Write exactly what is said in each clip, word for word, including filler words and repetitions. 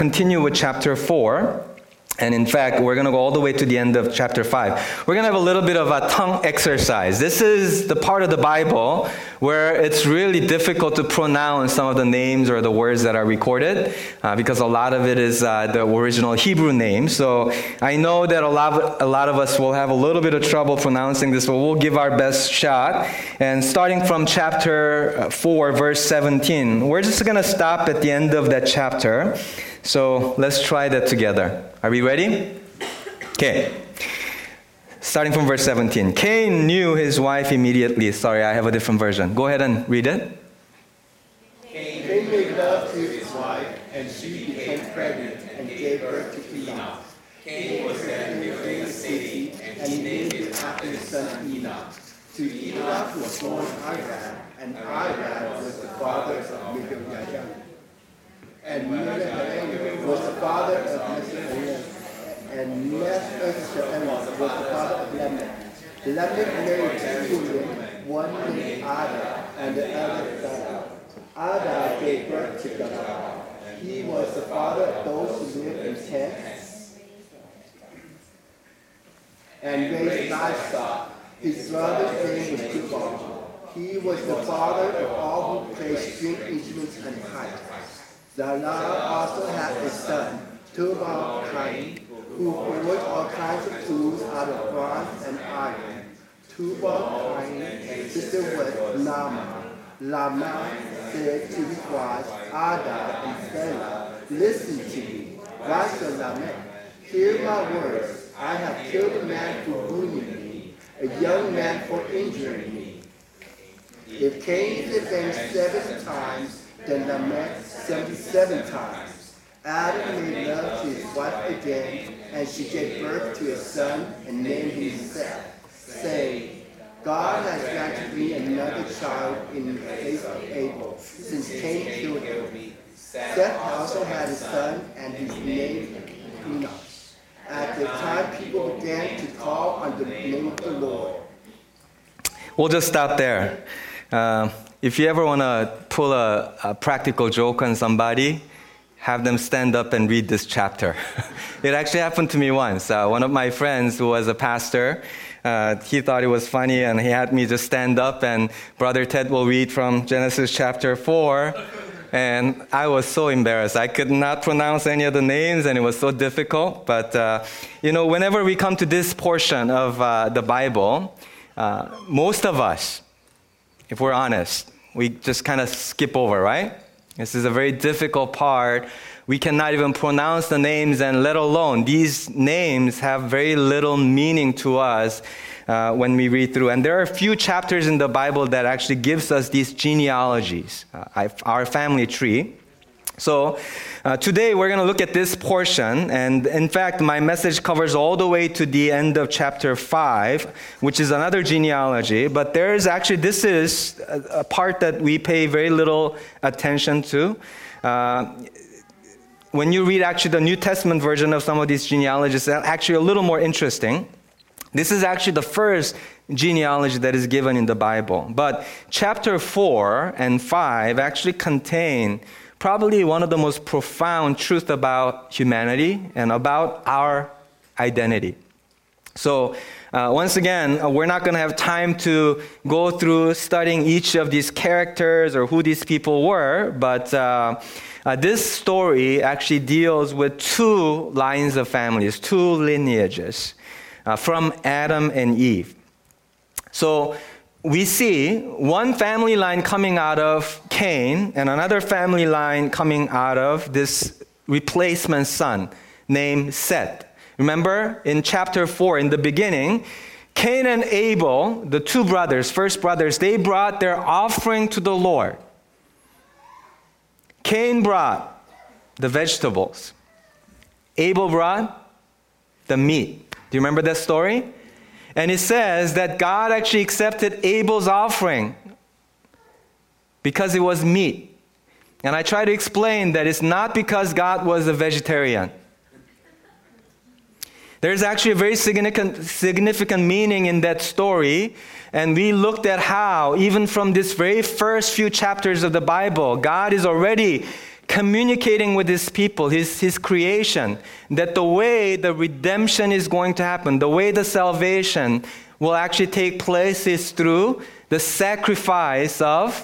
Continue with chapter four. And in fact, we're going to go all the way to the end of chapter five. We're going to have a little bit of a tongue exercise. This is the part of the Bible where it's really difficult to pronounce some of the names or the words that are recorded uh, because a lot of it is uh, the original Hebrew name. So I know that a lot, of, a lot of us will have a little bit of trouble pronouncing this, but we'll give our best shot. And starting from chapter four, verse seventeen, we're just going to stop at the end of that chapter. So let's try that together. Are we ready? Okay. Starting from verse seventeen. Cain knew his wife immediately. Sorry, I have a different version. Go ahead and read it. Cain made love to his wife, and she became pregnant and gave birth to Enoch. Cain was then living in the city, and he named it after his son Enoch. To Enoch was born Irad, and Irad was the father of Mehujael. And Mehujael was the father of Meshulam, and Meshulam was the father of Lamech. Lamech married two women, one named Ada, and the other Zillah. Ada gave birth to Jabal. He was the father of those who lived in tents and raised livestock. His brother's name was Jubal. He was the father of all who played string instruments and pipes. Zillah also had a son, Tubal-Cain, who forged all kinds of tools out of bronze and iron. Tubal-Cain's sister was Naamah. Lamech said to his wives, Ada and Zillah, listen to me. Why so Lamech? Hear my words. I have killed a man for wounding me, a young man for injuring me. If Cain is avenged seven times, then Lamech seventy-seven times. Adam made love to his wife again, and she gave birth to a son and named him Seth, saying, God has granted me another child in the place of Abel, since Cain killed him. Seth also had a son, and his name Enoch. At the time, people began to call on the name of the Lord. We'll just stop there. Uh, if you ever want to pull a, a practical joke on somebody, have them stand up and read this chapter. It actually happened to me once. Uh, one of my friends who was a pastor, uh, he thought it was funny, and he had me just stand up, and Brother Ted will read from Genesis chapter four. And I was so embarrassed. I could not pronounce any of the names, and it was so difficult. But, uh, you know, whenever we come to this portion of uh, the Bible, uh, most of us, if we're honest, we just kind of skip over, right? This is a very difficult part. We cannot even pronounce the names, and let alone these names have very little meaning to us uh, when we read through. And there are a few chapters in the Bible that actually gives us these genealogies, uh, our family tree. So uh, today we're going to look at this portion, and in fact my message covers all the way to the end of chapter five, which is another genealogy, but there is actually, this is a, a part that we pay very little attention to. Uh, when you read actually the New Testament version of some of these genealogies, they're actually a little more interesting. This is actually the first genealogy that is given in the Bible, but chapter four and five actually contain probably one of the most profound truths about humanity and about our identity. So uh, once again, uh, we're not going to have time to go through studying each of these characters or who these people were, but uh, uh, this story actually deals with two lines of families, two lineages uh, from Adam and Eve. So we see one family line coming out of Cain and another family line coming out of this replacement son named Seth. Remember in chapter four, in the beginning, Cain and Abel, the two brothers, first brothers, they brought their offering to the Lord. Cain brought the vegetables. Abel brought the meat. Do you remember that story? And it says that God actually accepted Abel's offering because it was meat. And I try to explain that it's not because God was a vegetarian. There's actually a very significant, significant meaning in that story. And we looked at how, even from this very first few chapters of the Bible, God is already communicating with his people, his, his creation, that the way the redemption is going to happen, the way the salvation will actually take place is through the sacrifice of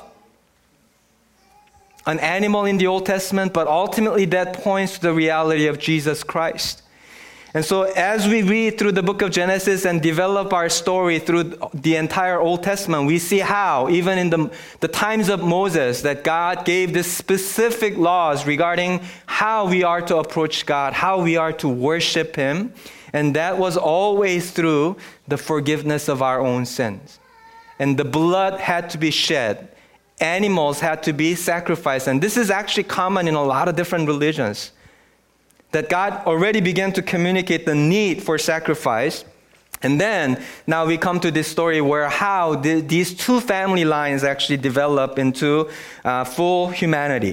an animal in the Old Testament, but ultimately that points to the reality of Jesus Christ. And so as we read through the book of Genesis and develop our story through the entire Old Testament, we see how, even in the, the times of Moses, that God gave this specific laws regarding how we are to approach God, how we are to worship Him. And that was always through the forgiveness of our own sins. And the blood had to be shed. Animals had to be sacrificed. And this is actually common in a lot of different religions. That God already began to communicate the need for sacrifice. And then, now we come to this story where how the, these two family lines actually develop into uh, full humanity.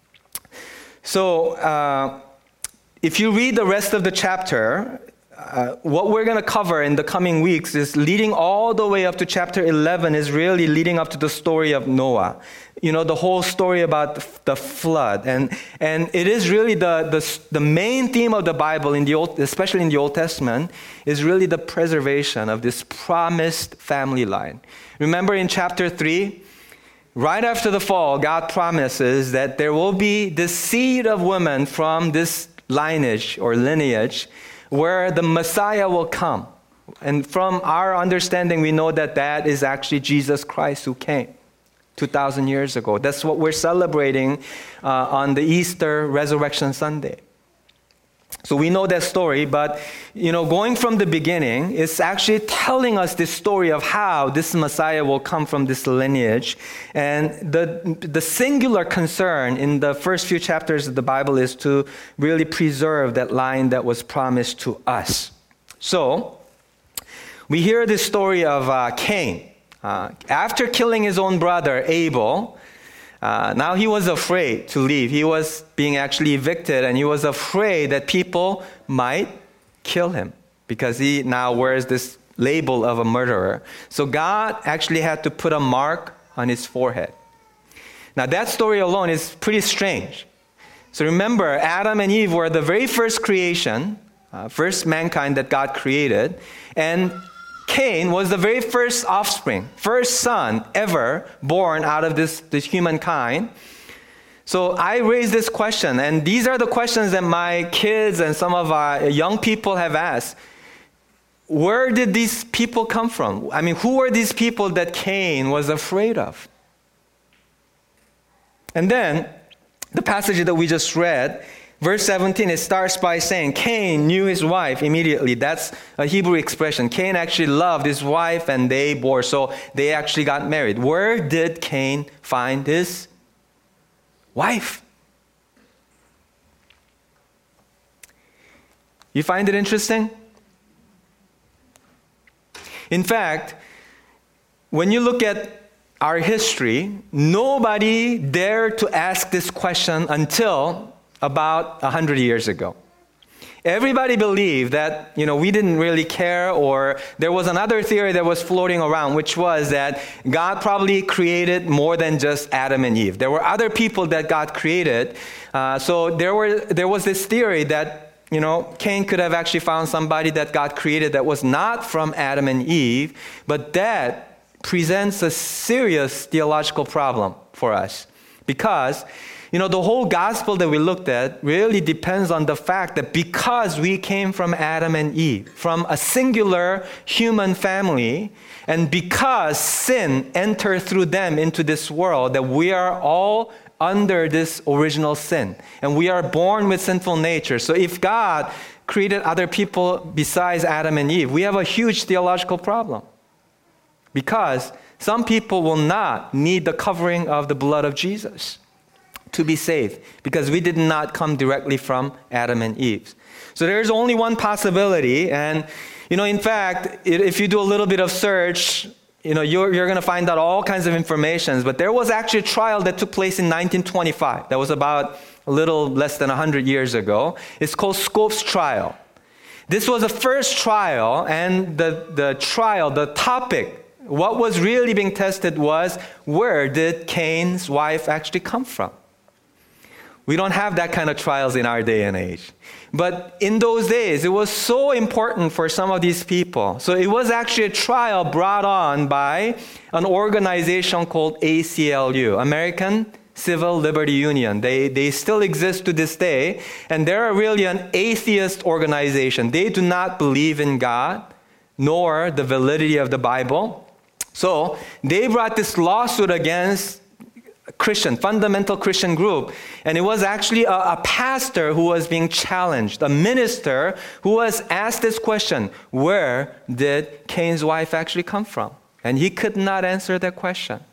So, uh, if you read the rest of the chapter, uh, what we're going to cover in the coming weeks is leading all the way up to chapter eleven is really leading up to the story of Noah. You know, the whole story about the flood. And and it is really the, the, the main theme of the Bible, in the Old, especially in the Old Testament, is really the preservation of this promised family line. Remember in chapter three, right after the fall, God promises that there will be this seed of women from this lineage or lineage where the Messiah will come. And from our understanding, we know that that is actually Jesus Christ who came two thousand years ago. That's what we're celebrating uh, on the Easter Resurrection Sunday. So we know that story, but, you know, going from the beginning, it's actually telling us this story of how this Messiah will come from this lineage. And the, the singular concern in the first few chapters of the Bible is to really preserve that line that was promised to us. So, we hear this story of uh, Cain. Uh, after killing his own brother, Abel, uh, now he was afraid to leave. He was being actually evicted, and he was afraid that people might kill him because he now wears this label of a murderer. So God actually had to put a mark on his forehead. Now that story alone is pretty strange. So remember, Adam and Eve were the very first creation, uh, first mankind that God created, and Cain was the very first offspring, first son ever born out of this, this humankind. So I raised this question, and these are the questions that my kids and some of our young people have asked. Where did these people come from? I mean, who were these people that Cain was afraid of? And then, the passage that we just read, verse seventeen, it starts by saying, Cain knew his wife immediately. That's a Hebrew expression. Cain actually loved his wife and they bore. So they actually got married. Where did Cain find his wife? You find it interesting? In fact, when you look at our history, nobody dared to ask this question until about a hundred years ago. Everybody believed that, you know, we didn't really care, or there was another theory that was floating around, which was that God probably created more than just Adam and Eve. There were other people that God created. Uh, so there were there was this theory that, you know, Cain could have actually found somebody that God created that was not from Adam and Eve, but that presents a serious theological problem for us. Because, you know, the whole gospel that we looked at really depends on the fact that because we came from Adam and Eve, from a singular human family, and because sin entered through them into this world, that we are all under this original sin. And we are born with sinful nature. So if God created other people besides Adam and Eve, we have a huge theological problem. Because some people will not need the covering of the blood of Jesus to be saved, because we did not come directly from Adam and Eve. So there's only one possibility, and, you know, in fact, if you do a little bit of search, you know, you're, you're going to find out all kinds of information. But there was actually a trial that took place in nineteen twenty-five. That was about a little less than one hundred years ago. It's called Scopes trial. This was the first trial, and the, the trial, the topic, what was really being tested was, where did Cain's wife actually come from? We don't have that kind of trials in our day and age. But in those days, it was so important for some of these people. So it was actually a trial brought on by an organization called A C L U, American Civil Liberty Union. They, they still exist to this day, and they're really an atheist organization. They do not believe in God, nor the validity of the Bible. So they brought this lawsuit against Christian, fundamental Christian group. And it was actually a, a pastor who was being challenged, a minister who was asked this question: where did Cain's wife actually come from? And he could not answer that question.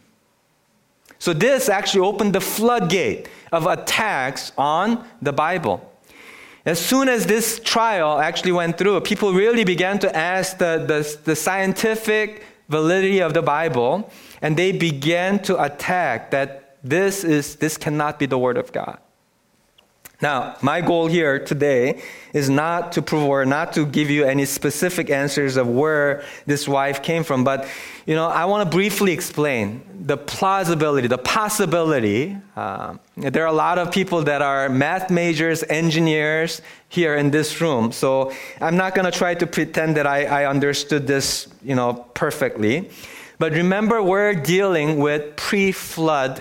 So this actually opened the floodgate of attacks on the Bible. As soon as this trial actually went through, people really began to ask the, the, the scientific validity of the Bible, and they began to attack that this is this cannot be the Word of God. Now, my goal here today is not to prove or not to give you any specific answers of where this wife came from, but you know, I want to briefly explain the plausibility, the possibility. Uh, there are a lot of people that are math majors, engineers here in this room, so I'm not going to try to pretend that I, I understood this, you know, perfectly. But remember, we're dealing with pre-flood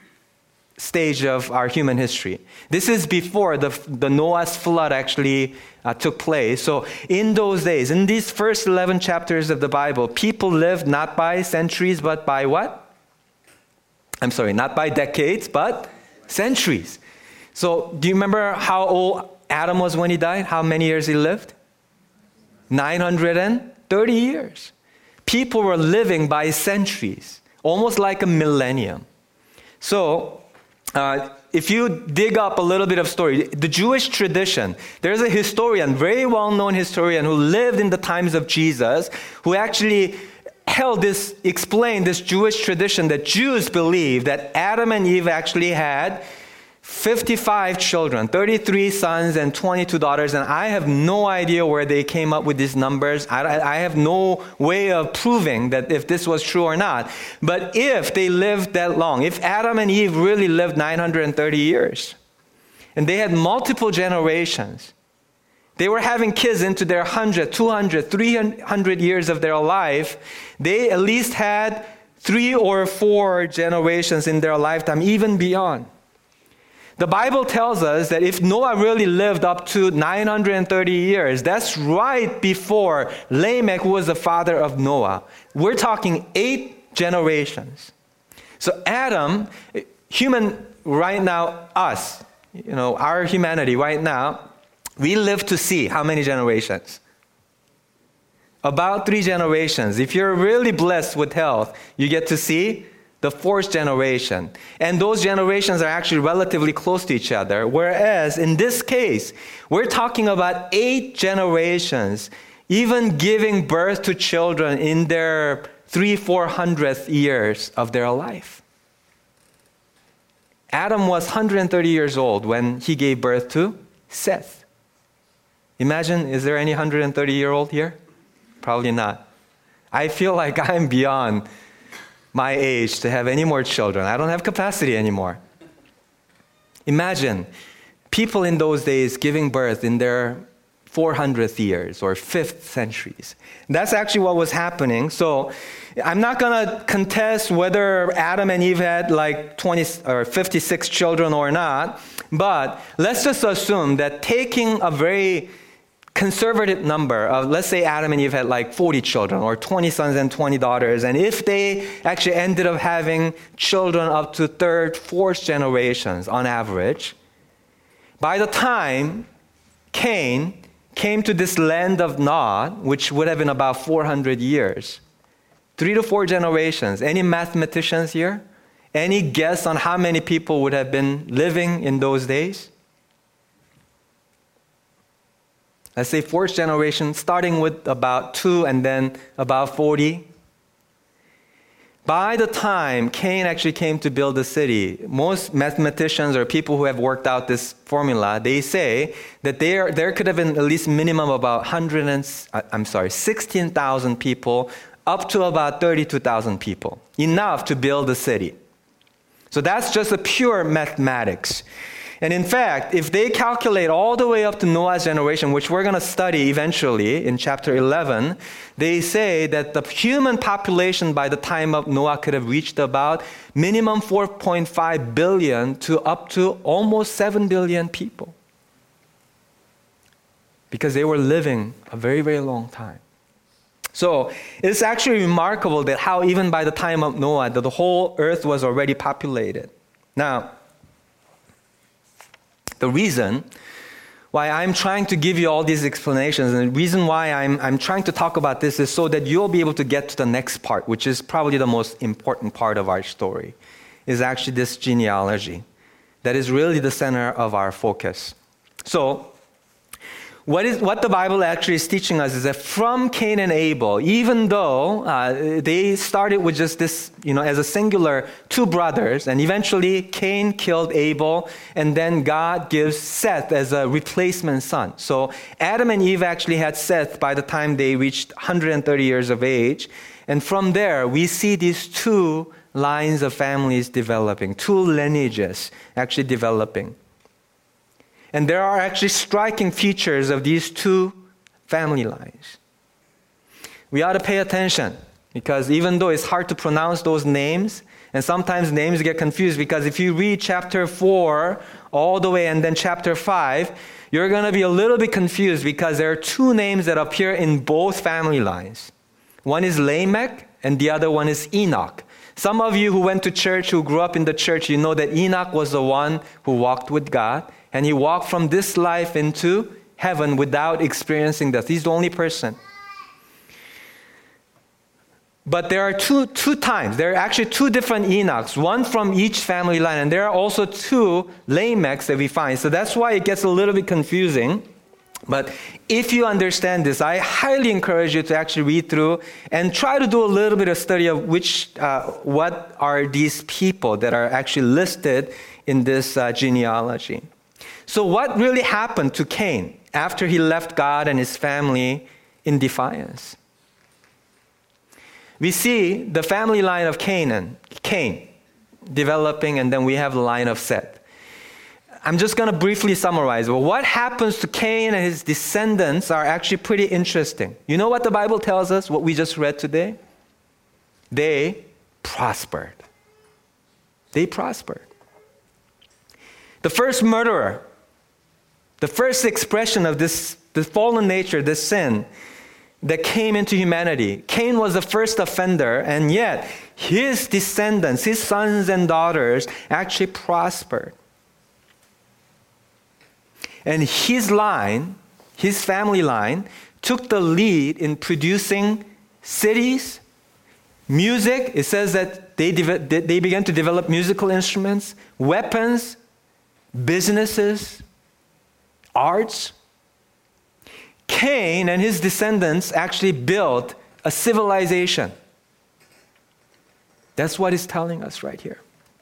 stage of our human history. This is before the, the Noah's flood actually uh, took place. So in those days, in these first eleven chapters of the Bible, people lived not by centuries, but by what? I'm sorry, not by decades, but centuries. So do you remember how old Adam was when he died? How many years he lived? nine hundred thirty years. People were living by centuries, almost like a millennium. So Uh, if you dig up a little bit of story, the Jewish tradition, there's a historian, very well-known historian who lived in the times of Jesus, who actually held this, explained this Jewish tradition that Jews believe that Adam and Eve actually had fifty-five children, thirty-three sons and twenty-two daughters, and I have no idea where they came up with these numbers. I, I have no way of proving that if this was true or not. But if they lived that long, if Adam and Eve really lived nine hundred thirty years, and they had multiple generations, they were having kids into their one hundred, two hundred, three hundred years of their life, they at least had three or four generations in their lifetime, even beyond. The Bible tells us that if Noah really lived up to nine hundred thirty years, that's right before Lamech, who was the father of Noah. We're talking eight generations. So Adam, human right now, us, you know, our humanity right now, we live to see how many generations? About three generations. If you're really blessed with health, you get to see the fourth generation. And those generations are actually relatively close to each other. Whereas in this case, we're talking about eight generations, even giving birth to children in their three, four hundredth years of their life. Adam was one hundred thirty years old when he gave birth to Seth. Imagine, is there any one hundred thirty year old here? Probably not. I feel like I'm beyond my age to have any more children. I don't have capacity anymore. Imagine people in those days giving birth in their four hundredth years or fifth centuries. That's actually what was happening. So I'm not going to contest whether Adam and Eve had like twenty or fifty-six children or not, but let's just assume that taking a very conservative number of, let's say Adam and Eve had like forty children or twenty sons and twenty daughters, and if they actually ended up having children up to third, fourth generations on average, by the time Cain came to this land of Nod, which would have been about four hundred years, three to four generations. Any mathematicians here? Any guess on how many people would have been living in those days? Let's say fourth generation, starting with about two and then about forty. By the time Cain actually came to build the city, most mathematicians or people who have worked out this formula, they say that there, there could have been at least minimum about one hundred and, I'm sorry, sixteen thousand people up to about thirty-two thousand people, enough to build the city. So that's just a pure mathematics. And in fact, if they calculate all the way up to Noah's generation, which we're going to study eventually in chapter eleven, they say that the human population by the time of Noah could have reached about minimum four point five billion to up to almost seven billion people. Because they were living a very, very long time. So it's actually remarkable that how even by the time of Noah, that the whole earth was already populated. Now, the reason why I'm trying to give you all these explanations, and the reason why I'm, I'm trying to talk about this is so that you'll be able to get to the next part, which is probably the most important part of our story, is actually this genealogy. That is really the center of our focus. So, What is what the Bible actually is teaching us is that from Cain and Abel, even though uh, they started with just this, you know, as a singular two brothers, and eventually Cain killed Abel, and then God gives Seth as a replacement son. So Adam and Eve actually had Seth by the time they reached one hundred thirty years of age, and from there we see these two lines of families developing, two lineages actually developing. And there are actually striking features of these two family lines. We ought to pay attention because even though it's hard to pronounce those names, and sometimes names get confused because if you read chapter four all the way and then chapter five, you're going to be a little bit confused because there are two names that appear in both family lines. One is Lamech and the other one is Enoch. Some of you who went to church, who grew up in the church, you know that Enoch was the one who walked with God. And he walked from this life into heaven without experiencing death. He's the only person. But there are two, two times. There are actually two different Enochs, one from each family line. And there are also two Lamechs that we find. So that's why it gets a little bit confusing. But if you understand this, I highly encourage you to actually read through and try to do a little bit of study of which, uh, what are these people that are actually listed in this uh, genealogy. So what really happened to Cain after he left God and his family in defiance? We see the family line of Canaan, Cain, developing, and then we have the line of Seth. I'm just going to briefly summarize. Well, what happens to Cain and his descendants are actually pretty interesting. You know what the Bible tells us, what we just read today? They prospered. They prospered. The first murderer, the first expression of this, this fallen nature, this sin that came into humanity. Cain was the first offender, and yet his descendants, his sons and daughters, actually prospered. And his line, his family line, took the lead in producing cities, music. It says that they, de- they began to develop musical instruments, weapons, businesses, arts. Cain and his descendants actually built a civilization. That's what it's telling us right here.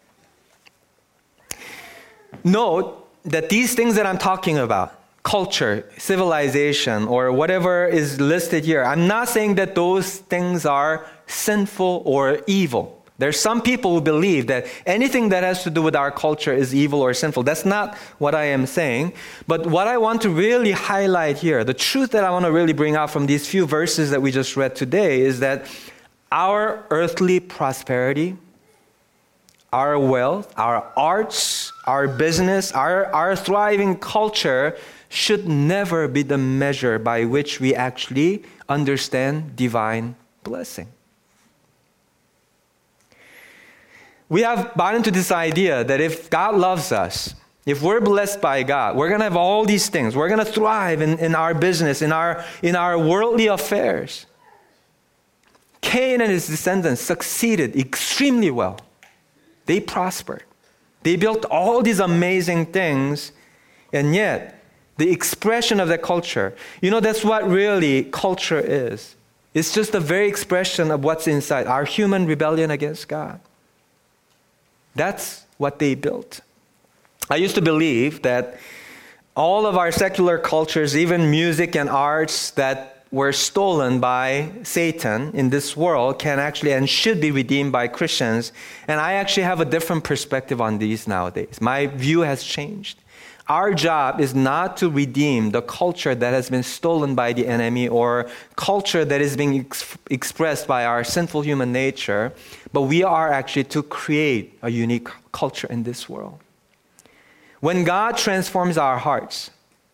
Note that these things that I'm talking about, culture, civilization, or whatever is listed here, I'm not saying that those things are sinful or evil. There's some people who believe that anything that has to do with our culture is evil or sinful. That's not what I am saying. But what I want to really highlight here, the truth that I want to really bring out from these few verses that we just read today is that our earthly prosperity, our wealth, our arts, our business, our, our thriving culture should never be the measure by which we actually understand divine blessing. We have bought into this idea that if God loves us, if we're blessed by God, we're going to have all these things. We're going to thrive in, in our business, in our, in our worldly affairs. Cain and his descendants succeeded extremely well. They prospered. They built all these amazing things, and yet the expression of that culture, you know, that's what really culture is. It's just the very expression of what's inside, our human rebellion against God. That's what they built. I used to believe that all of our secular cultures, even music and arts that were stolen by Satan in this world can actually and should be redeemed by Christians. And I actually have a different perspective on these nowadays. My view has changed. Our job is not to redeem the culture that has been stolen by the enemy or culture that is being ex- expressed by our sinful human nature, but we are actually to create a unique culture in this world. When God transforms our hearts,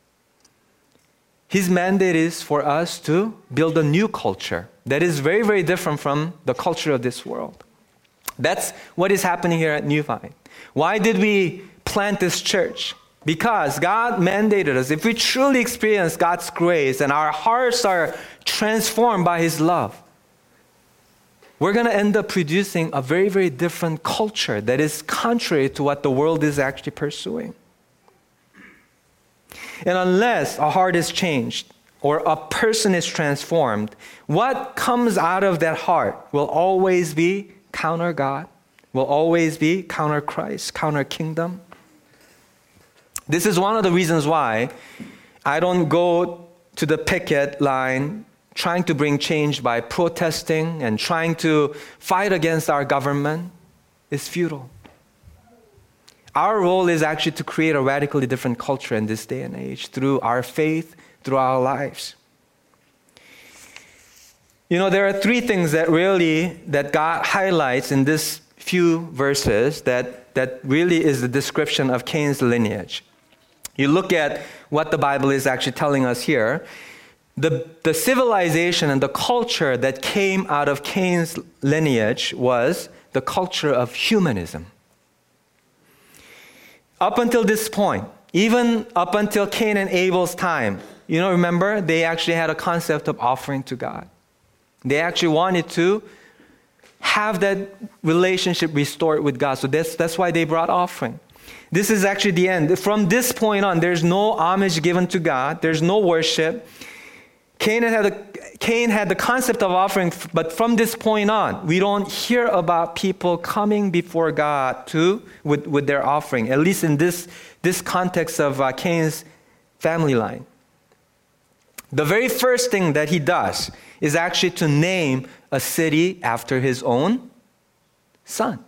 His mandate is for us to build a new culture that is very, very different from the culture of this world. That's what is happening here at New Vine. Why did we plant this church? Because God mandated us. If we truly experience God's grace and our hearts are transformed by His love, we're going to end up producing a very, very different culture that is contrary to what the world is actually pursuing. And unless a heart is changed or a person is transformed, what comes out of that heart will always be counter God, will always be counter Christ, counter kingdom. This is one of the reasons why I don't go to the picket line trying to bring change by protesting and trying to fight against our government. It's futile. Our role is actually to create a radically different culture in this day and age through our faith, through our lives. You know, there are three things that really, that God highlights in this few verses that, that really is the description of Cain's lineage. You look at what the Bible is actually telling us here. The, the civilization and the culture that came out of Cain's lineage was the culture of humanism. Up until this point, even up until Cain and Abel's time, you know, remember, they actually had a concept of offering to God. They actually wanted to have that relationship restored with God. So that's, that's why they brought offering. This is actually the end. From this point on, there's no homage given to God. There's no worship. Cain had, a, Cain had the concept of offering, but from this point on, we don't hear about people coming before God to with, with their offering, at least in this, this context of uh, Cain's family line. The very first thing that he does is actually to name a city after his own son.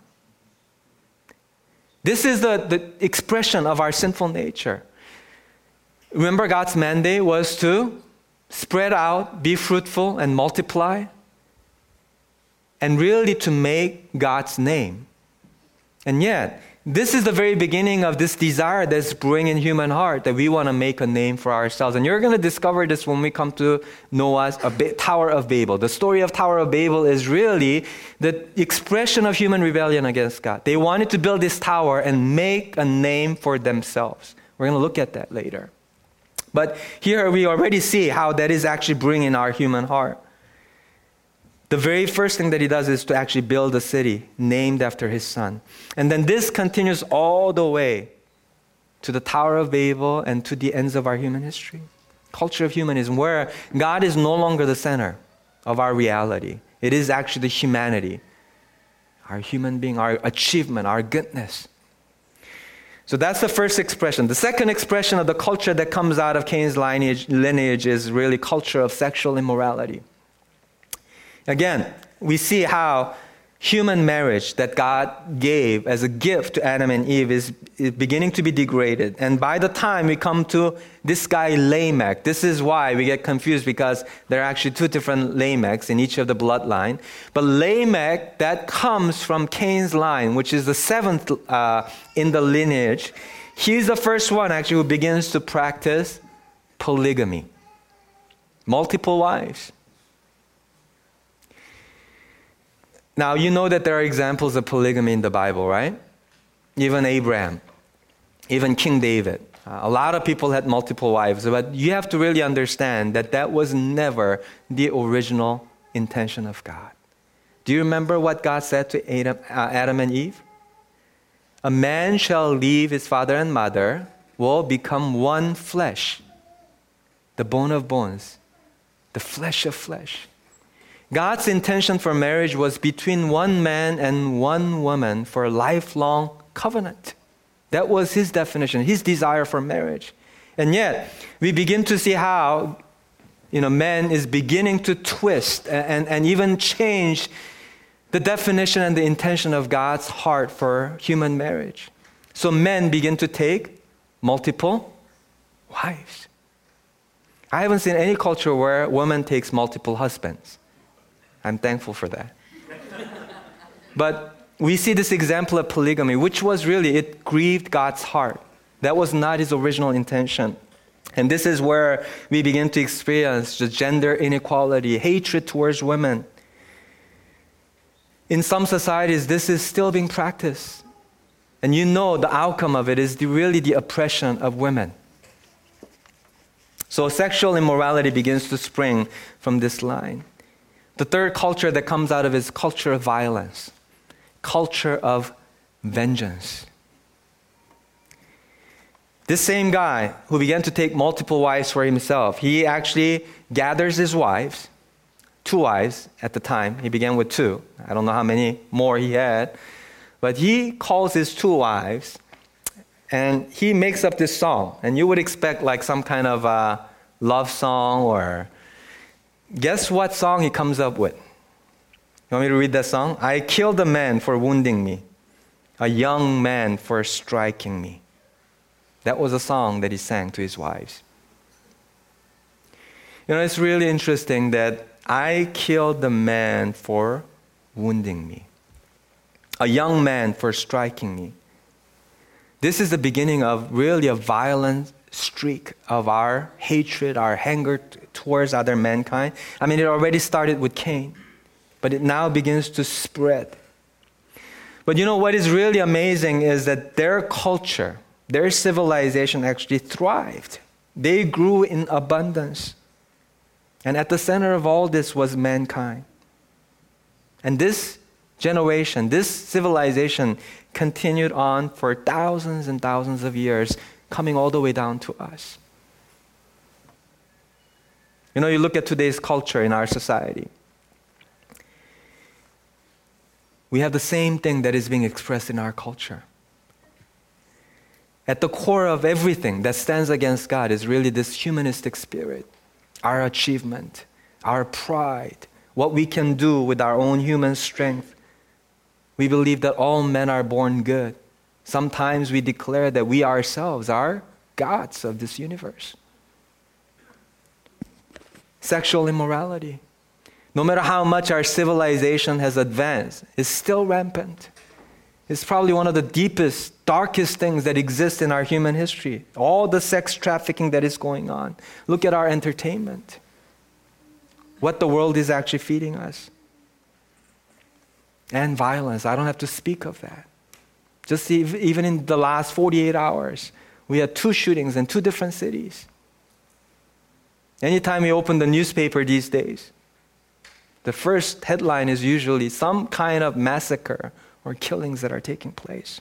This is the, the expression of our sinful nature. Remember, God's mandate was to spread out, be fruitful, and multiply, and really to make God's name. And yet, this is the very beginning of this desire that's brewing in human heart, that we want to make a name for ourselves. And you're going to discover this when we come to Noah's Tower of Babel. The story of Tower of Babel is really the expression of human rebellion against God. They wanted to build this tower and make a name for themselves. We're going to look at that later. But here we already see how that is actually bringing our human heart. The very first thing that he does is to actually build a city named after his son. And then this continues all the way to the Tower of Babel and to the ends of our human history. Culture of humanism, where God is no longer the center of our reality. It is actually the humanity, our human being, our achievement, our goodness. So that's the first expression. The second expression of the culture that comes out of Cain's lineage, lineage is really culture of sexual immorality. Again, we see how human marriage that God gave as a gift to Adam and Eve is, is beginning to be degraded. And by the time we come to this guy Lamech, this is why we get confused, because there are actually two different Lamechs in each of the bloodline. But Lamech, that comes from Cain's line, which is the seventh uh, in the lineage. He's the first one actually who begins to practice polygamy, multiple wives. Now, you know that there are examples of polygamy in the Bible, right? Even Abraham, even King David. Uh, a lot of people had multiple wives, but you have to really understand that that was never the original intention of God. Do you remember what God said to Adam, uh, Adam and Eve? A man shall leave his father and mother, will become one flesh, the bone of bones, the flesh of flesh. God's intention for marriage was between one man and one woman for a lifelong covenant. That was his definition, his desire for marriage. And yet, we begin to see how, you know, man is beginning to twist and, and, and even change the definition and the intention of God's heart for human marriage. So men begin to take multiple wives. I haven't seen any culture where a woman takes multiple husbands. I'm thankful for that. But we see this example of polygamy, which was really, it grieved God's heart. That was not his original intention. And this is where we begin to experience the gender inequality, hatred towards women. In some societies, this is still being practiced. And you know the outcome of it is the, really the oppression of women. So sexual immorality begins to spring from this line. The third culture that comes out of it is culture of violence, culture of vengeance. This same guy who began to take multiple wives for himself, he actually gathers his wives, two wives at the time. He began with two. I don't know how many more he had. But he calls his two wives, and he makes up this song. And you would expect like some kind of a love song, or guess what song he comes up with? You want me to read that song? I killed a man for wounding me, a young man for striking me. That was a song that he sang to his wives. You know, it's really interesting that I killed the man for wounding me, a young man for striking me. This is the beginning of really a violent streak of our hatred, our anger t- towards other mankind. I mean, it already started with Cain, but it now begins to spread. But you know what is really amazing is that their culture, their civilization actually thrived. They grew in abundance. And at the center of all this was mankind. And this generation, this civilization continued on for thousands and thousands of years, coming all the way down to us. You know, you look at today's culture in our society. We have the same thing that is being expressed in our culture. At the core of everything that stands against God is really this humanistic spirit, our achievement, our pride, what we can do with our own human strength. We believe that all men are born good. Sometimes we declare that we ourselves are gods of this universe. Sexual immorality, no matter how much our civilization has advanced, is still rampant. It's probably one of the deepest, darkest things that exist in our human history. All the sex trafficking that is going on. Look at our entertainment. What the world is actually feeding us. And violence. I don't have to speak of that. Just even in the last forty-eight hours, we had two shootings in two different cities. Anytime you open the newspaper these days, the first headline is usually some kind of massacre or killings that are taking place.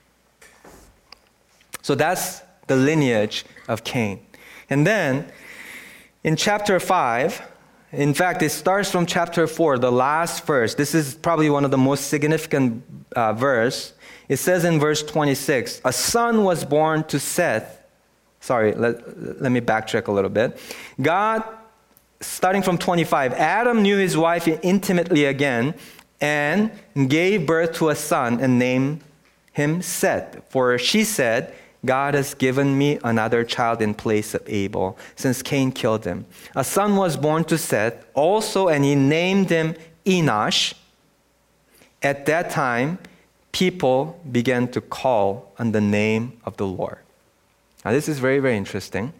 So that's the lineage of Cain. And then in chapter five, in fact, it starts from chapter four, the last verse. This is probably one of the most significant uh, verse. It says in verse twenty-six, a son was born to Seth. Sorry, let, let me backtrack a little bit. God, starting from twenty-five, Adam knew his wife intimately again and gave birth to a son and named him Seth. For she said, God has given me another child in place of Abel, since Cain killed him. A son was born to Seth also, and he named him Enosh. At that time, people began to call on the name of the Lord. Now, this is very, very interesting.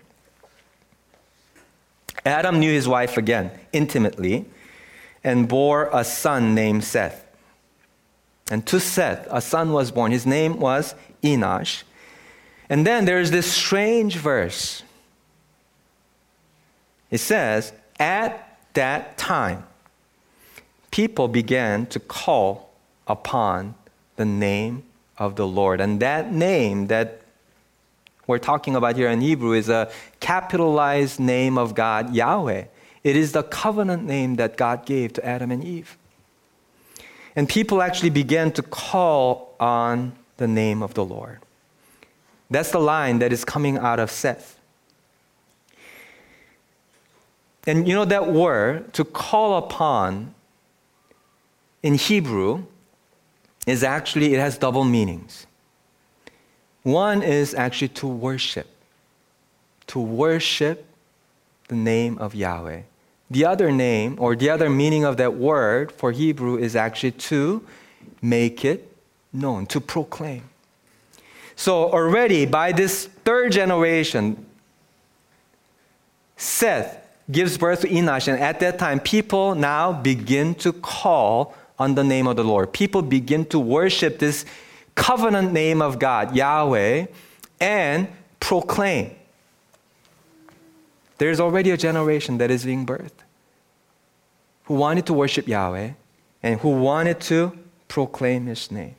Adam knew his wife again, intimately, and bore a son named Seth. And to Seth, a son was born. His name was Enosh. And then there's this strange verse. It says, at that time, people began to call upon the name of the Lord. And that name that we're talking about here in Hebrew is a capitalized name of God, Yahweh. It is the covenant name that God gave to Adam and Eve. And people actually began to call on the name of the Lord. That's the line that is coming out of Seth. And you know that word, to call upon, in Hebrew, is actually, it has double meanings. One is actually to worship. To worship the name of Yahweh. The other name, or the other meaning of that word for Hebrew is actually to make it known, to proclaim. So already by this third generation, Seth gives birth to Enosh, and at that time, people now begin to call on the name of the Lord. People begin to worship this covenant name of God, Yahweh, and proclaim. There's already a generation that is being birthed who wanted to worship Yahweh and who wanted to proclaim His name.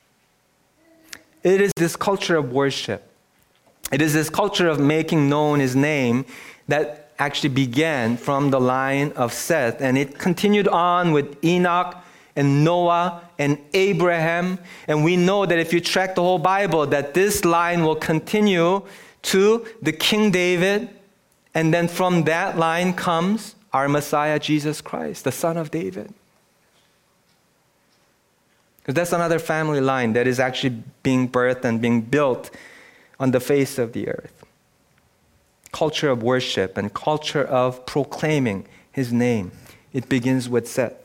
It is this culture of worship. It is this culture of making known His name that actually began from the line of Seth, and it continued on with Enoch and Noah and Abraham. And we know that if you track the whole Bible, that this line will continue to the King David, and then from that line comes our Messiah, Jesus Christ, the Son of David. Because that's another family line that is actually being birthed and being built on the face of the earth. Culture of worship and culture of proclaiming His name. It begins with Seth.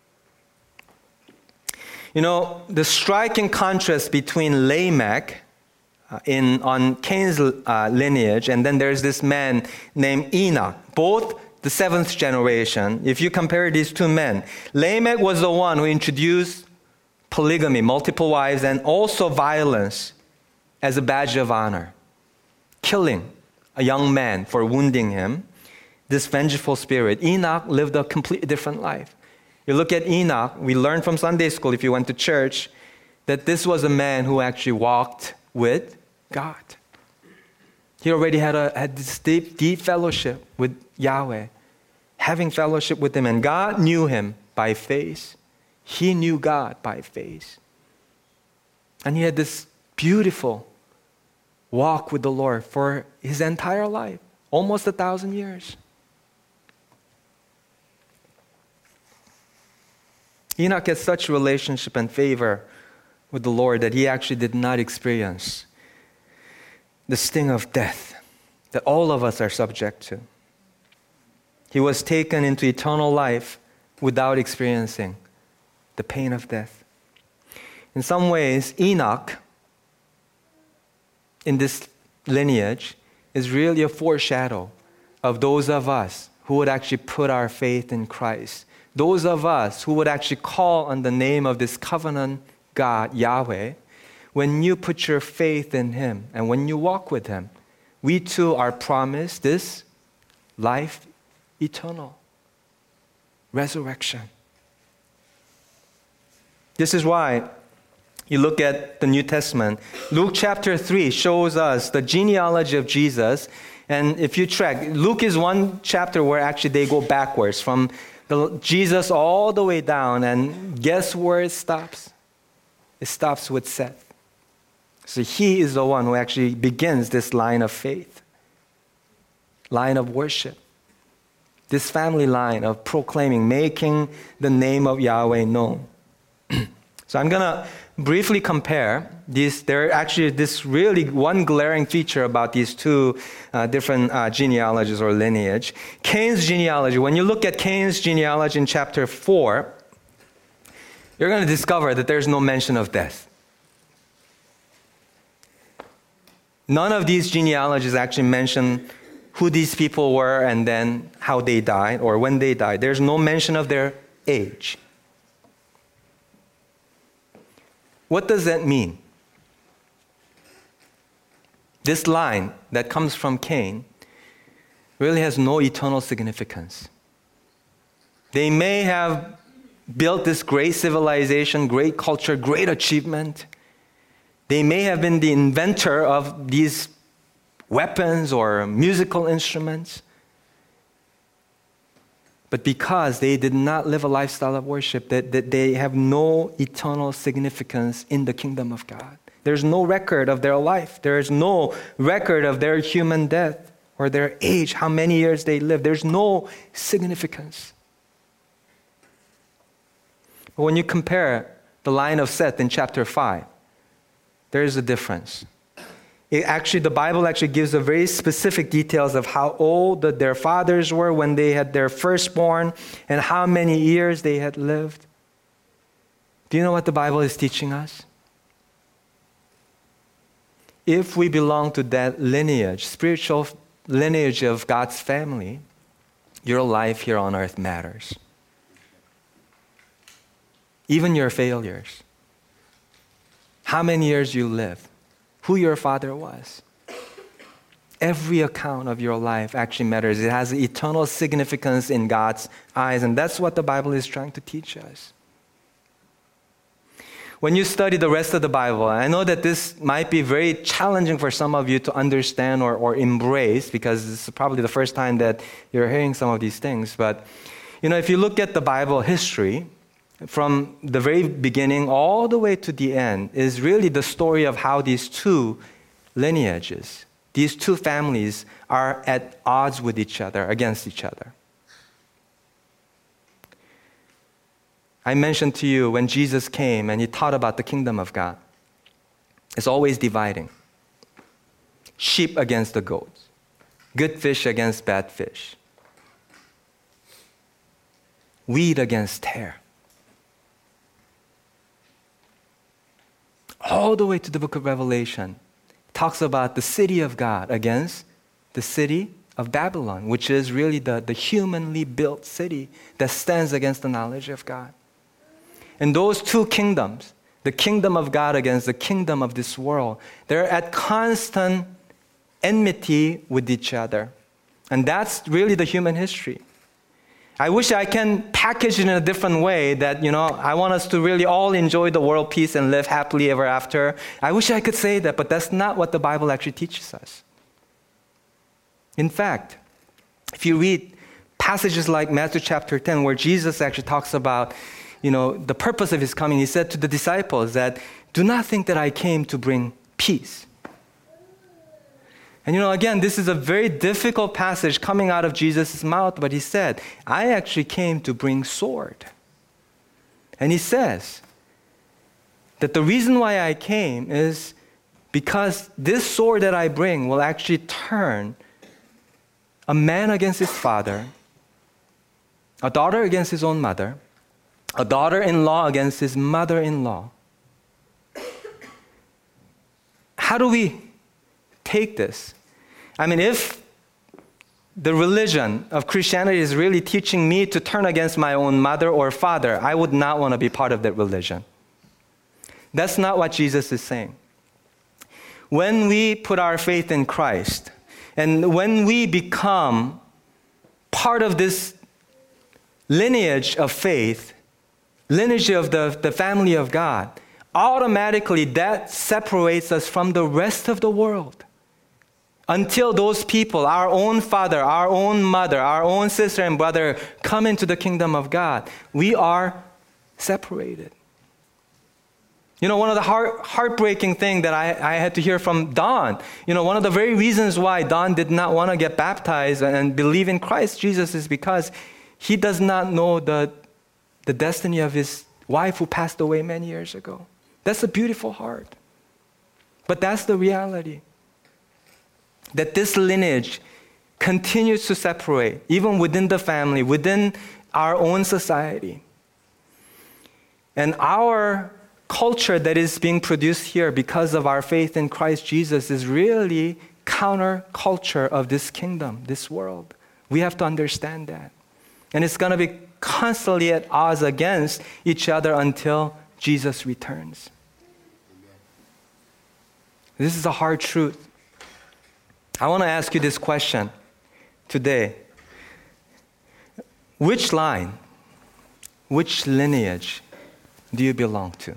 You know, the striking contrast between Lamech uh, in, on Cain's uh, lineage, and then there's this man named Enoch, both the seventh generation. If you compare these two men, Lamech was the one who introduced polygamy, multiple wives, and also violence as a badge of honor, killing a young man for wounding him, this vengeful spirit. Enoch lived a completely different life. You look at Enoch, we learned from Sunday school, if you went to church, that this was a man who actually walked with God. He already had, a, had this deep, deep fellowship with Yahweh, having fellowship with Him, and God knew him by faith. He knew God by faith. And he had this beautiful walk with the Lord for his entire life, almost a thousand years. Enoch had such relationship and favor with the Lord that he actually did not experience the sting of death that all of us are subject to. He was taken into eternal life without experiencing the pain of death. In some ways, Enoch, in this lineage, is really a foreshadow of those of us who would actually put our faith in Christ. Those of us who would actually call on the name of this covenant God, Yahweh. When you put your faith in Him and when you walk with Him, we too are promised this life eternal, resurrection. This is why you look at the New Testament. Luke chapter three shows us the genealogy of Jesus. And if you track, Luke is one chapter where actually they go backwards from the, Jesus all the way down. And guess where it stops? It stops with Seth. So he is the one who actually begins this line of faith, line of worship, this family line of proclaiming, making the name of Yahweh known. So I'm going to briefly compare these. There are actually this really one glaring feature about these two uh, different uh, genealogies or lineage. Cain's genealogy, when you look at Cain's genealogy in chapter four, you're going to discover that there's no mention of death. None of these genealogies actually mention who these people were and then how they died or when they died. There's no mention of their age. What does that mean? This line that comes from Cain really has no eternal significance. They may have built this great civilization, great culture, great achievement. They may have been the inventor of these weapons or musical instruments. But because they did not live a lifestyle of worship, that, that they have no eternal significance in the kingdom of God. There's no record of their life. There is no record of their human death or their age, how many years they lived. There's no significance. But when you compare the line of Seth in chapter five, there is a difference. It actually, the Bible actually gives a very specific details of how old that their fathers were when they had their firstborn and how many years they had lived. Do you know what the Bible is teaching us? If we belong to that lineage, spiritual lineage of God's family, your life here on earth matters. Even your failures. How many years you live. Who your father was. Every account of your life actually matters. It has eternal significance in God's eyes, and that's what the Bible is trying to teach us. When you study the rest of the Bible, I know that this might be very challenging for some of you to understand or, or embrace, because this is probably the first time that you're hearing some of these things. But, you know, if you look at the Bible history, from the very beginning all the way to the end, is really the story of how these two lineages, these two families are at odds with each other, against each other. I mentioned to you when Jesus came and he taught about the kingdom of God, it's always dividing. Sheep against the goats, good fish against bad fish, wheat against tare. All the way to the book of Revelation, talks about the city of God against the city of Babylon, which is really the, the humanly built city that stands against the knowledge of God. And those two kingdoms, the kingdom of God against the kingdom of this world, they're at constant enmity with each other. And that's really the human history. I wish I can package it in a different way that, you know, I want us to really all enjoy the world peace and live happily ever after. I wish I could say that, but that's not what the Bible actually teaches us. In fact, if you read passages like Matthew chapter ten, where Jesus actually talks about, you know, the purpose of his coming, he said to the disciples that, do not think that I came to bring peace. And you know, again, this is a very difficult passage coming out of Jesus' mouth, but he said, I actually came to bring sword. And he says that the reason why I came is because this sword that I bring will actually turn a man against his father, a daughter against his own mother, a daughter-in-law against his mother-in-law. How do we take this? I mean, if the religion of Christianity is really teaching me to turn against my own mother or father, I would not want to be part of that religion. That's not what Jesus is saying. When we put our faith in Christ, and when we become part of this lineage of faith, lineage of the, the family of God, automatically that separates us from the rest of the world. Until those people, our own father, our own mother, our own sister and brother come into the kingdom of God, we are separated. You know, one of the heart, heartbreaking things that I, I had to hear from Don, you know, one of the very reasons why Don did not want to get baptized and believe in Christ Jesus is because he does not know the, the destiny of his wife who passed away many years ago. That's a beautiful heart. But that's the reality. That this lineage continues to separate, even within the family, within our own society. And our culture that is being produced here because of our faith in Christ Jesus is really counter-culture of this kingdom, this world. We have to understand that. And it's going to be constantly at odds against each other until Jesus returns. This is a hard truth. I want to ask you this question today. Which line, which lineage do you belong to?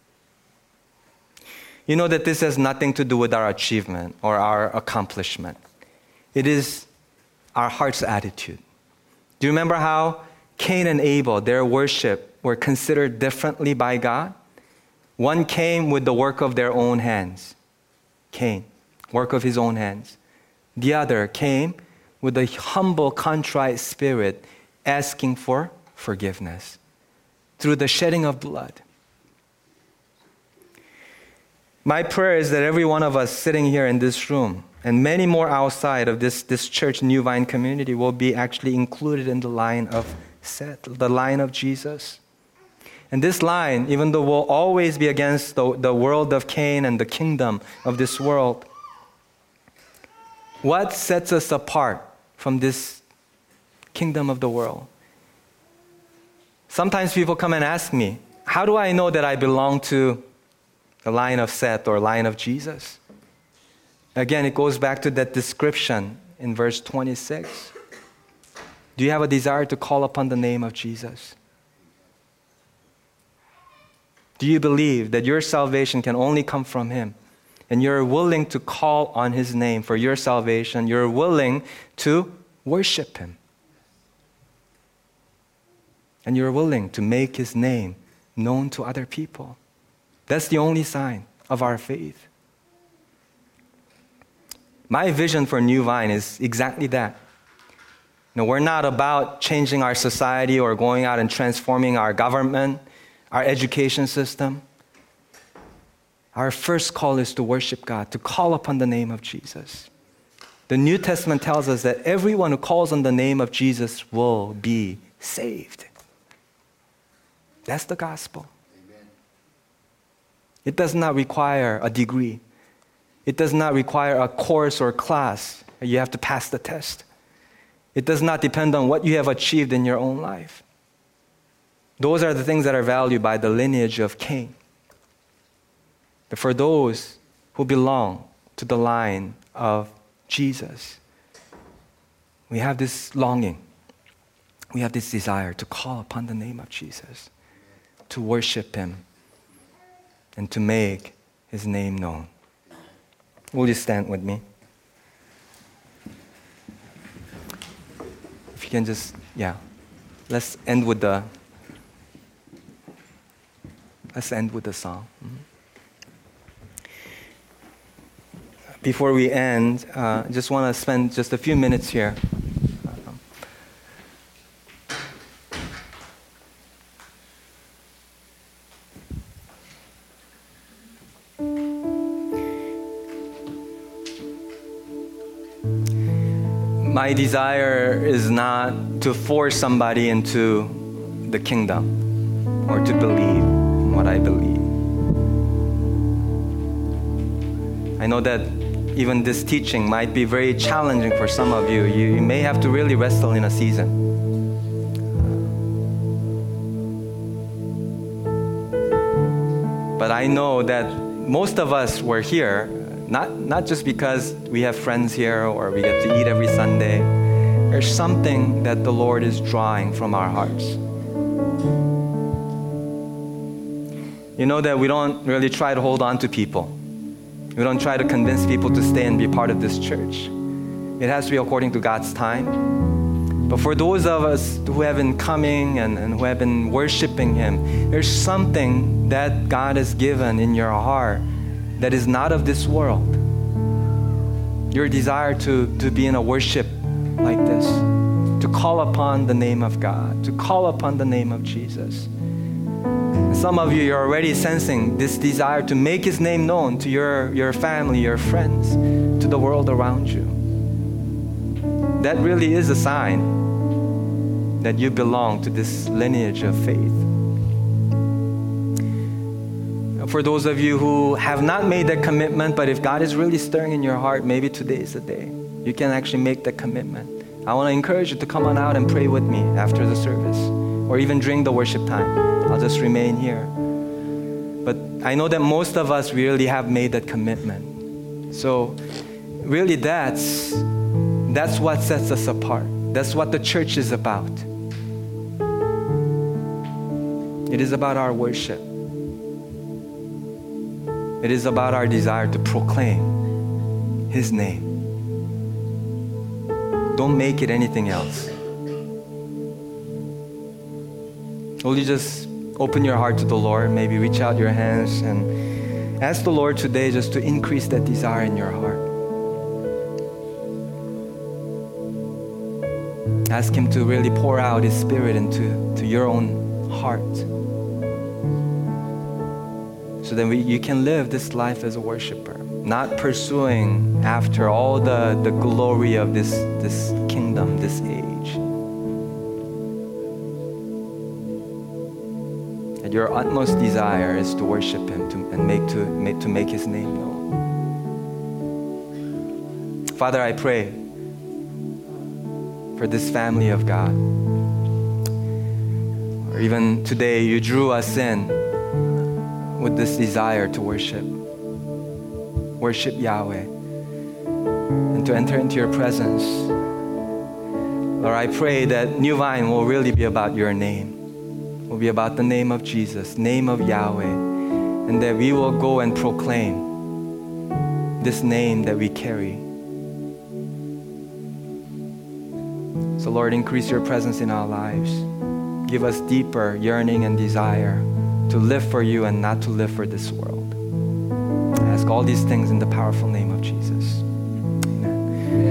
You know that this has nothing to do with our achievement or our accomplishment. It is our heart's attitude. Do you remember how Cain and Abel, their worship, were considered differently by God? One came with the work of their own hands. Cain, work of his own hands. The other came with a humble, contrite spirit, asking for forgiveness through the shedding of blood. My prayer is that every one of us sitting here in this room and many more outside of this, this church, New Vine community, will be actually included in the line of Seth, the line of Jesus. And this line, even though will always be against the, the world of Cain and the kingdom of this world, what sets us apart from this kingdom of the world? Sometimes people come and ask me, how do I know that I belong to the line of Seth or line of Jesus? Again, it goes back to that description in verse twenty-six. Do you have a desire to call upon the name of Jesus? Do you believe that your salvation can only come from Him? And you're willing to call on His name for your salvation. You're willing to worship Him. And you're willing to make His name known to other people. That's the only sign of our faith. My vision for New Vine is exactly that. No, we're not about changing our society or going out and transforming our government, our education system. Our first call is to worship God, to call upon the name of Jesus. The New Testament tells us that everyone who calls on the name of Jesus will be saved. That's the gospel. Amen. It does not require a degree. It does not require a course or class. You have to pass the test. It does not depend on what you have achieved in your own life. Those are the things that are valued by the lineage of Cain. But for those who belong to the line of Jesus, we have this longing. We have this desire to call upon the name of Jesus, to worship Him, and to make His name known. Will you stand with me? If you can just, yeah. Let's end with the, let's end with the song. Mm-hmm. Before we end, I uh, just want to spend just a few minutes here. My desire is not to force somebody into the kingdom or to believe in what I believe. I know that even this teaching might be very challenging for some of you. You, you may have to really wrestle in a season. But I know that most of us were here Not, not just because we have friends here or we get to eat every Sunday. There's something that the Lord is drawing from our hearts. You know that we don't really try to hold on to people. We don't try to convince people to stay and be part of this church. It has to be according to God's time. But for those of us who have been coming and, and who have been worshiping Him, there's something that God has given in your heart that is not of this world. Your desire to, to be in a worship like this, to call upon the name of God, to call upon the name of Jesus. And some of you, you're already sensing this desire to make His name known to your, your family, your friends, to the world around you. That really is a sign that you belong to this lineage of faith. For those of you who have not made that commitment, but if God is really stirring in your heart, maybe today is the day. You can actually make that commitment. I want to encourage you to come on out and pray with me after the service, or even during the worship time. I'll just remain here. But I know that most of us really have made that commitment. So really that's, that's what sets us apart. That's what the church is about. It is about our worship. It is about our desire to proclaim His name. Don't make it anything else. Will you just open your heart to the Lord? Maybe reach out your hands and ask the Lord today just to increase that desire in your heart. Ask Him to really pour out His Spirit into to your own heart. so that we, you can live this life as a worshiper, not pursuing after all the, the glory of this, this kingdom, this age. That your utmost desire is to worship Him to, and make to, make, to make His name known. Father, I pray for this family of God. Or even today, you drew us in with this desire to worship. Worship Yahweh. And to enter into your presence. Lord, I pray that New Vine will really be about your name. Will be about the name of Jesus, name of Yahweh. And that we will go and proclaim this name that we carry. So Lord, increase your presence in our lives. Give us deeper yearning and desire to live for you and not to live for this world. I ask all these things in the powerful name of Jesus.